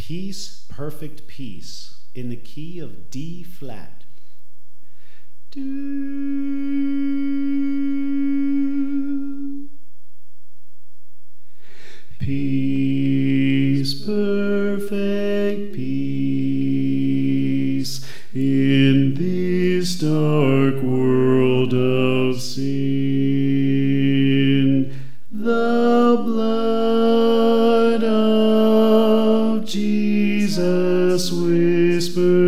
Peace, perfect peace, in the key of D flat. Do. Peace, perfect peace, in this dark world of sin. The blood of Jesus whispers